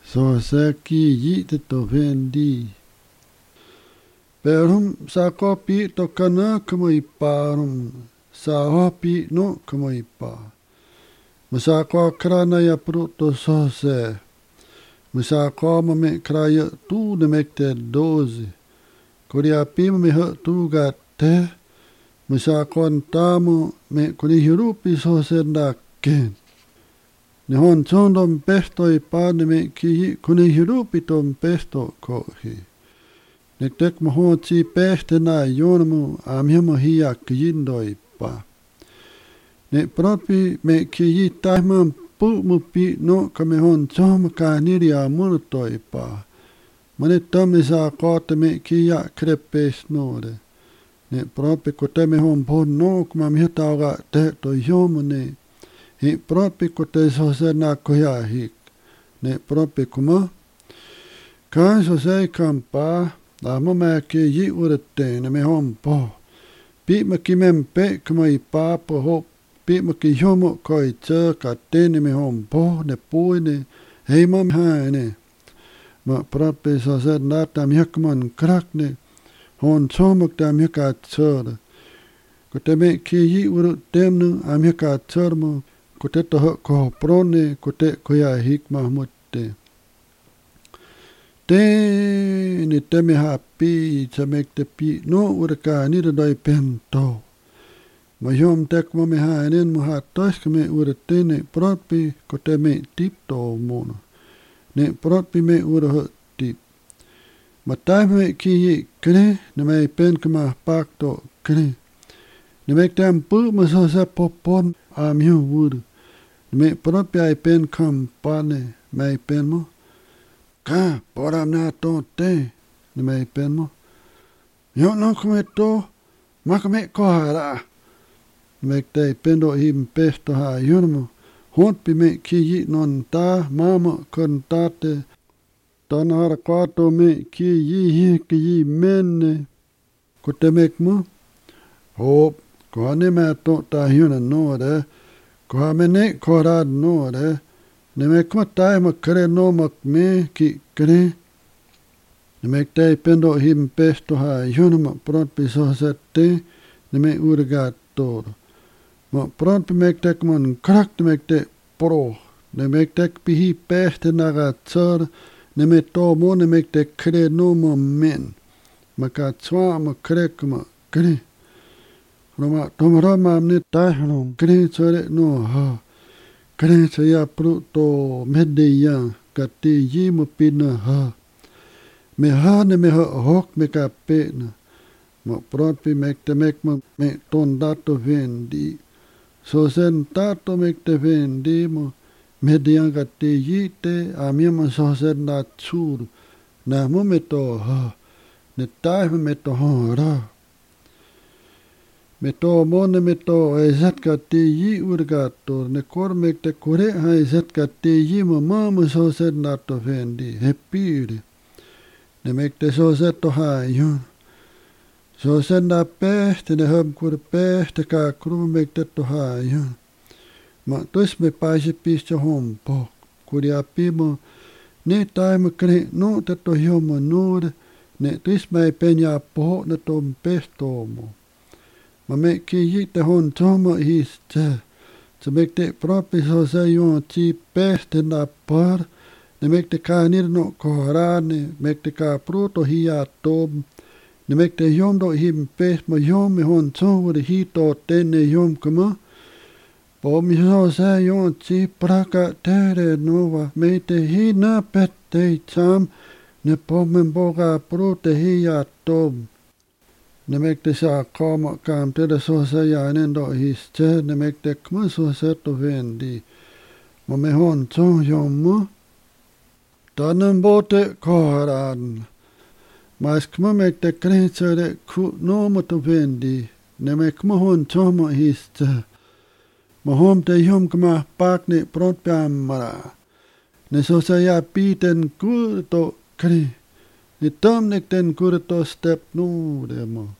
so se ki yi te to vendi perum sa kopi to kana como iparum sa hopi no como ipa masa ko krana ya pruto so se masa ko me kraya tu de mekte 12 koria pim me tu ga te masa kon tamo me kuni hirupi so se da ken ne hon chondom pesto i pane me ki kuni hirupi tom pesto ko hi ne tek mo ho chi peste na yono amhemo hiya kindo i pa ne propi me ki taimam pu mu pi no kame hon chom ka niri amur to i pa mane tome sa ko te me ki ya krepes no de ne propi ko te me hon po no kuma mi ta ga te to yomo ne hi propi ko te so se na ko ya hi ne propi kuma kan so se kampa da mo me ki yi urte ne me hon po pi me ki mem pe kuma i pa po ho pi me ki yomo ko i tsa ka te ne me hon po ne pui ne hei mam ha ne ma propi so se na ta mi hakman krak ne hon chomok ta mi ka tsor ko te me ki yi urte nu am ka tsor mo ko te to ko prone ko te ko ya hik mahmud te ni te me happy te mek te pi no urka ni de doi pento ma yom tek mo me ha enen mo ha tos ke me urte ne propi ko te me tip to mono ne propi me ur tip ma tai me ki kre ne me pen ke ma pak to kre ne mek tem pu mo so se popon am yu ur me propi ai pen kam pane me pen mo ka poram na to te ne me pen mo yo no come to ma come ko hara me te pendo him pesto ha yurmo hot pi me ki non ta mama kon tate ton har kwato me ki yi men ko te mek mo hop ko ne me to ta yuna no de ko me ne ko ra no de ne me ko ta ma kre no mak me ki kre ne me te pendo him pesto ha yuna pront pi so sette ne me urga to ma pront pi me tek mon krak me te pro ne me tek pi hi peste na ga tsor ne me to mo ne me te kre no mo men ma ka tswa ma kre ma kre Roma tomara mamne tahnom kre chore no ha kre chaya pruto medeya kate yi mo pina ha me ha ne me hok me ka pe na mo prot pi mek te mek mo me ton dato vendi so sen tato mek te vendi mo medeya kate yi te ami mo so sen na chur na mo me to ha ne tai me to ha ra me to mone me to ezat ka te yi urgato ne kor me te kore ha ezat ka te yi mama so set na to vendi hepire ne me te so set to ha yun so set na peste ne hum kur peste ka krum me te to ha yun ma tos me paje piste hom po kuria pimo ne time kre no te to yomo nur ne tos me penya po ne tom pesto mo ma me ki te hon tomo his te mek te propi so se yon ti peste na par ne mek te ka nir no korane mek te ka pruto hi a tom ne mek te yom do him pest mo yom me hon tomo de hi to tene yom kama po mi so se yon ti praka tere nova me te hi na pet te cham ne po men boga pruto hi a tom ne mek te sa kama kam te de so se ya nendo his te ne mek te kma so se to vendi ma me hon chon yom mo tanem bote koran mas kma mek te krenchere ku no mo to vendi ne mek ma hon chon mo his te ma hom te yom kma pak ne prot pam mara ne so se ya piten ku to kri ni tom nek ten ku to step no de mo